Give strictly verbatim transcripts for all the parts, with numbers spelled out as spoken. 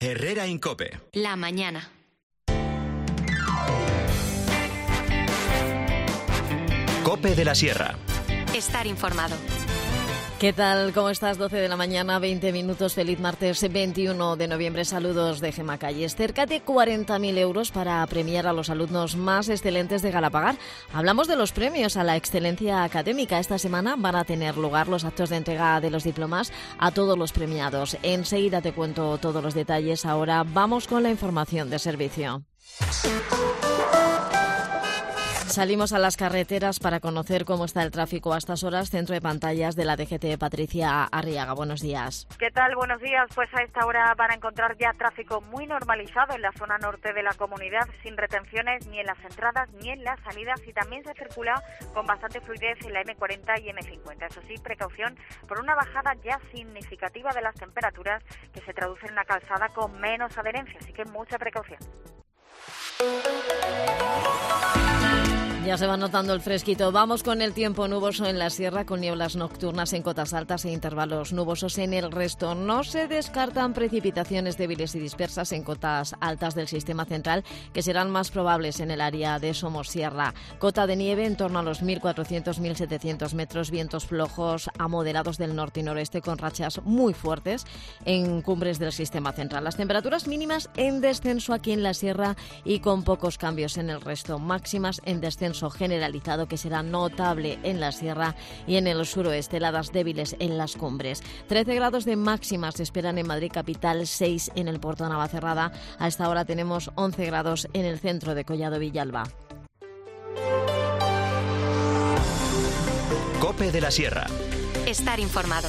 Herrera en COPE. La mañana. COPE de la Sierra. Estar informado. ¿Qué tal? ¿Cómo estás? doce de la mañana, veinte minutos. Feliz martes veintiuno de noviembre. Saludos de Gemma Calles. Cerca de cuarenta mil euros para premiar a los alumnos más excelentes de Galapagar. Hablamos de los premios a la excelencia académica. Esta semana van a tener lugar los actos de entrega de los diplomas a todos los premiados. Enseguida te cuento todos los detalles. Ahora vamos con la información de servicio. Salimos a las carreteras para conocer cómo está el tráfico a estas horas. Centro de pantallas de la D G T, Patricia Arriaga. Buenos días. ¿Qué tal? Buenos días. Pues a esta hora van a encontrar ya tráfico muy normalizado en la zona norte de la comunidad, sin retenciones ni en las entradas ni en las salidas, y también se circula con bastante fluidez en la eme cuarenta y eme cincuenta. Eso sí, precaución por una bajada ya significativa de las temperaturas que se traduce en una calzada con menos adherencia, así que mucha precaución. Ya se va notando el fresquito. Vamos con el tiempo. Nuboso en la sierra, con nieblas nocturnas en cotas altas e intervalos nubosos en el resto. No se descartan precipitaciones débiles y dispersas en cotas altas del sistema central, que serán más probables en el área de Somosierra. Cota de nieve en torno a los mil cuatrocientos a mil setecientos metros. Vientos flojos a moderados del norte y noreste, con rachas muy fuertes en cumbres del sistema central. Las temperaturas mínimas en descenso aquí en la sierra y con pocos cambios en el resto. Máximas en descenso generalizado, que será notable en la sierra y en el suroeste, heladas débiles en las cumbres. trece grados de máximas se esperan en Madrid capital, seis en el Puerto de Navacerrada. A esta hora tenemos once grados en el centro de Collado Villalba. COPE de la Sierra. Estar informado.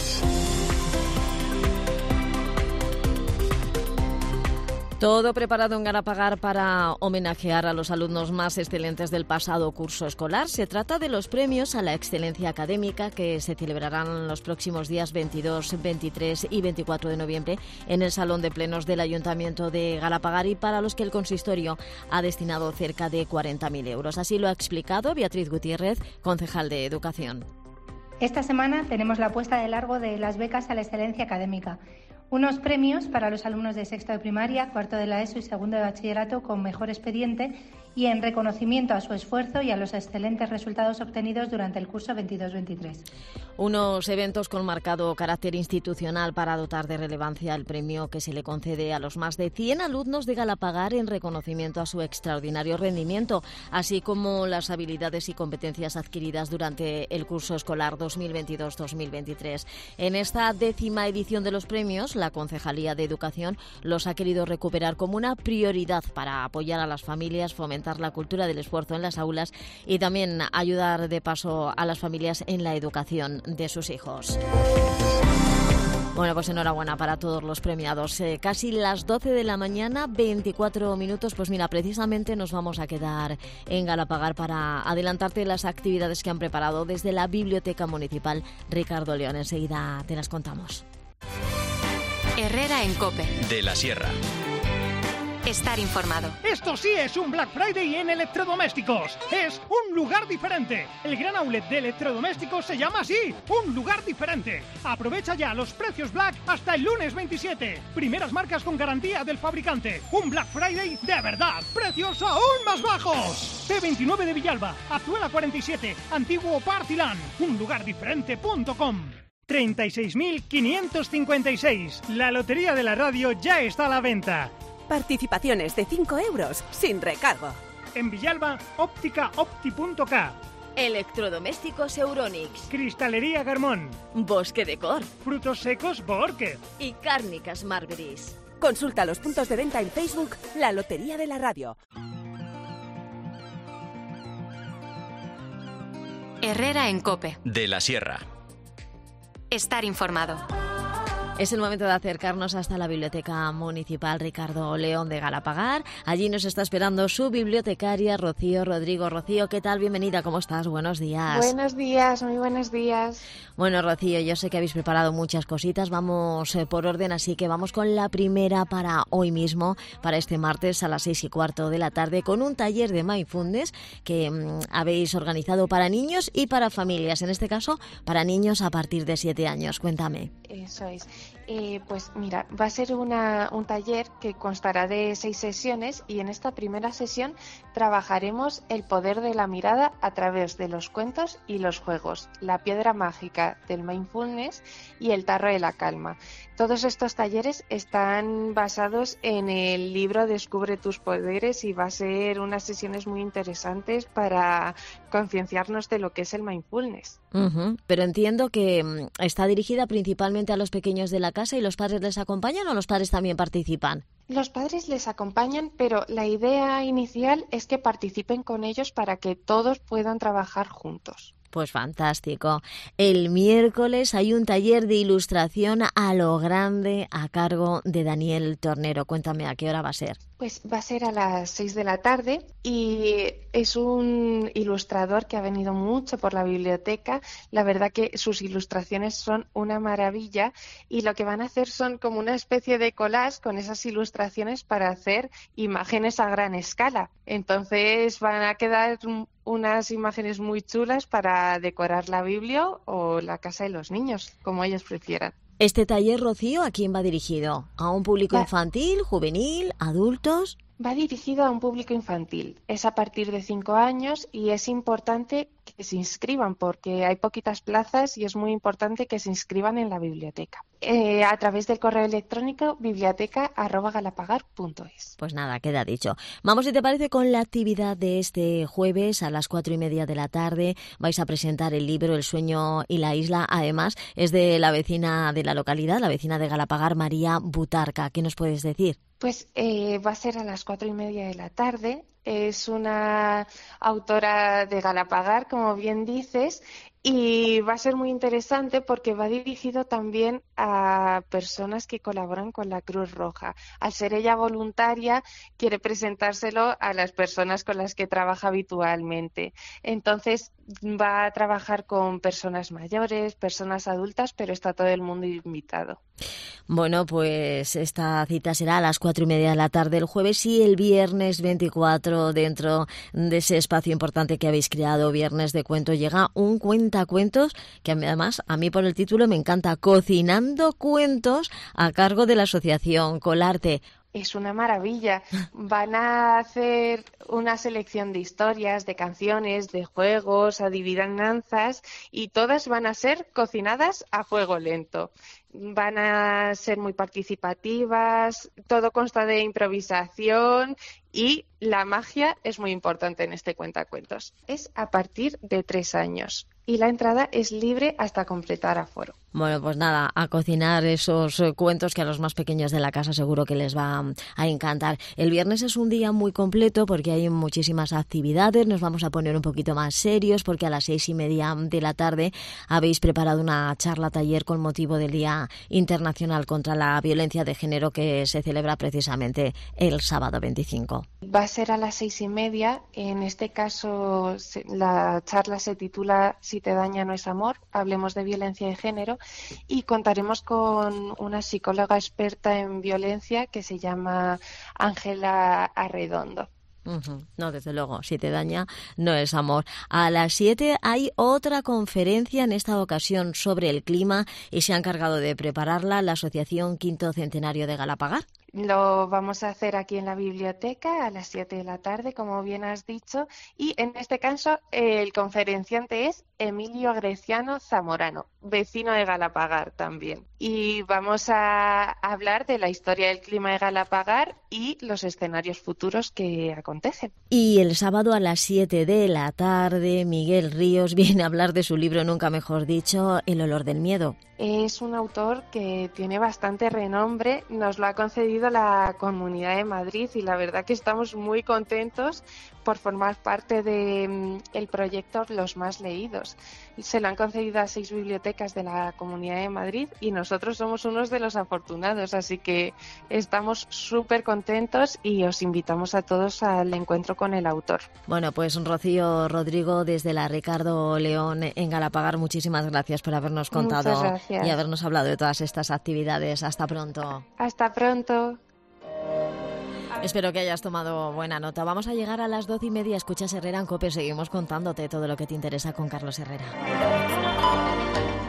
Todo preparado en Galapagar para homenajear a los alumnos más excelentes del pasado curso escolar. Se trata de los premios a la excelencia académica, que se celebrarán los próximos días veintidós, veintitrés y veinticuatro de noviembre en el Salón de Plenos del Ayuntamiento de Galapagar, y para los que el consistorio ha destinado cerca de cuarenta mil euros. Así lo ha explicado Beatriz Gutiérrez, concejal de Educación. Esta semana tenemos la puesta de largo de las becas a la excelencia académica. Unos premios para los alumnos de sexto de primaria, cuarto de la ESO y segundo de bachillerato con mejor expediente, y en reconocimiento a su esfuerzo y a los excelentes resultados obtenidos durante el curso veintidós veintitrés. Unos eventos con marcado carácter institucional para dotar de relevancia el premio que se le concede a los más de cien alumnos de Galapagar en reconocimiento a su extraordinario rendimiento, así como las habilidades y competencias adquiridas durante el curso escolar dos mil veintidós dos mil veintitrés. En esta décima edición de los premios, la Concejalía de Educación los ha querido recuperar como una prioridad para apoyar a las familias, fomentar la cultura del esfuerzo en las aulas y también ayudar de paso a las familias en la educación de sus hijos. Bueno, pues enhorabuena para todos los premiados. Eh, casi las doce de la mañana, veinticuatro minutos. Pues mira, precisamente nos vamos a quedar en Galapagar para adelantarte las actividades que han preparado desde la Biblioteca Municipal Ricardo León. Enseguida te las contamos. Herrera en COPE. De la Sierra. Estar informado. Esto sí es un Black Friday en electrodomésticos. Es un lugar diferente. El gran outlet de electrodomésticos se llama así, un lugar diferente. Aprovecha ya los precios Black hasta el lunes veintisiete. Primeras marcas con garantía del fabricante. Un Black Friday de verdad. Precios aún más bajos. P veintinueve de Villalba, Azuela cuarenta y siete, Antiguo Partilán. Un lugar diferente punto com. treinta y seis mil quinientos cincuenta y seis. La lotería de la radio ya está a la venta. Participaciones de cinco euros sin recargo. En Villalba, óptica opti punto k. Electrodomésticos Euronix. Cristalería Garmón. Bosque Decor. Frutos secos Borque. Y Cárnicas Marberis. Consulta los puntos de venta en Facebook, La Lotería de la Radio. Herrera en COPE. De la Sierra. Estar informado. Es el momento de acercarnos hasta la Biblioteca Municipal Ricardo León de Galapagar. Allí nos está esperando su bibliotecaria, Rocío Rodrigo. Rocío, ¿qué tal? Bienvenida, ¿cómo estás? Buenos días. Buenos días, muy buenos días. Bueno, Rocío, yo sé que habéis preparado muchas cositas. Vamos eh, por orden, así que vamos con la primera para hoy mismo, para este martes a las seis y cuarto de la tarde, con un taller de Mindfulness que mmm, habéis organizado para niños y para familias. En este caso, para niños a partir de siete años. Cuéntame. Eso es. Eh, pues mira, va a ser una, un taller que constará de seis sesiones y en esta primera sesión trabajaremos el poder de la mirada a través de los cuentos y los juegos, la piedra mágica del mindfulness y el tarro de la calma. Todos estos talleres están basados en el libro Descubre tus poderes y va a ser unas sesiones muy interesantes para concienciarnos de lo que es el mindfulness. Uh-huh. Pero entiendo que um, está dirigida principalmente a los pequeños de la casa y los padres les acompañan o los padres también participan. Los padres les acompañan, pero la idea inicial es que participen con ellos para que todos puedan trabajar juntos. Pues fantástico. El miércoles hay un taller de ilustración a lo grande a cargo de Daniel Tornero. Cuéntame a qué hora va a ser. Pues va a ser a las seis de la tarde y es un ilustrador que ha venido mucho por la biblioteca. La verdad que sus ilustraciones son una maravilla y lo que van a hacer son como una especie de collage con esas ilustraciones para hacer imágenes a gran escala. Entonces van a quedar unas imágenes muy chulas para decorar la Biblia o la casa de los niños, como ellos prefieran. Este taller, Rocío, ¿a quién va dirigido? ¿A un público va, infantil, juvenil, adultos? Va dirigido a un público infantil. Es a partir de cinco años y es importante que se inscriban porque hay poquitas plazas y es muy importante que se inscriban en la biblioteca. Eh, a través del correo electrónico biblioteca arroba galapagar punto es. Pues nada, queda dicho. Vamos, si te parece, con la actividad de este jueves a las cuatro y media de la tarde. Vais a presentar el libro El sueño y la isla. Además, es de la vecina de la localidad, la vecina de Galapagar, María Butarca. ¿Qué nos puedes decir? Pues eh, va a ser a las cuatro y media de la tarde. Es una autora de Galapagar, como bien dices, y va a ser muy interesante porque va dirigido también a personas que colaboran con la Cruz Roja. Al ser ella voluntaria, quiere presentárselo a las personas con las que trabaja habitualmente. Entonces, va a trabajar con personas mayores, personas adultas, pero está todo el mundo invitado. Bueno, pues esta cita será a las cuatro y media de la tarde el jueves y el viernes veinticuatro, dentro de ese espacio importante que habéis creado, Viernes de Cuento, llega un cuentacuentos que además a mí por el título me encanta, Cocinando Cuentos, a cargo de la asociación Colarte. Es una maravilla. Van a hacer una selección de historias, de canciones, de juegos, adivinanzas y todas van a ser cocinadas a fuego lento. Van a ser muy participativas, todo consta de improvisación y la magia es muy importante en este cuentacuentos. Es a partir de tres años y la entrada es libre hasta completar aforo. Bueno, pues nada, a cocinar esos eh, cuentos que a los más pequeños de la casa seguro que les va a encantar. El viernes es un día muy completo porque hay muchísimas actividades, nos vamos a poner un poquito más serios porque a las seis y media de la tarde habéis preparado una charla taller con motivo del Día Internacional contra la Violencia de Género que se celebra precisamente el sábado veinticinco. Va a ser a las seis y media, en este caso la charla se titula Si te daña no es amor, hablemos de violencia de género. Y contaremos con una psicóloga experta en violencia que se llama Ángela Arredondo. Uh-huh. No, desde luego, si te daña, no es amor. A las siete hay otra conferencia, en esta ocasión sobre el clima, y se ha encargado de prepararla la Asociación Quinto Centenario de Galapagar. Lo vamos a hacer aquí en la biblioteca a las siete de la tarde, como bien has dicho, y en este caso el conferenciante es Emilio Greciano Zamorano, vecino de Galapagar también. Y vamos a hablar de la historia del clima de Galapagar y los escenarios futuros que acontecen. Y el sábado a las siete de la tarde, Miguel Ríos viene a hablar de su libro, nunca mejor dicho, El olor del miedo. Es un autor que tiene bastante renombre, nos lo ha concedido la Comunidad de Madrid y la verdad que estamos muy contentos por formar parte del proyecto Los Más Leídos. Se lo han concedido a seis bibliotecas de la Comunidad de Madrid y nosotros somos unos de los afortunados, así que estamos súper contentos y os invitamos a todos al encuentro con el autor. Bueno, pues Rocío Rodrigo desde la Ricardo León en Galapagar, muchísimas gracias por habernos contado y habernos hablado de todas estas actividades. Hasta pronto. Hasta pronto. Espero que hayas tomado buena nota. Vamos a llegar a las doce y media. Escuchas Herrera en COPE. Seguimos contándote todo lo que te interesa con Carlos Herrera.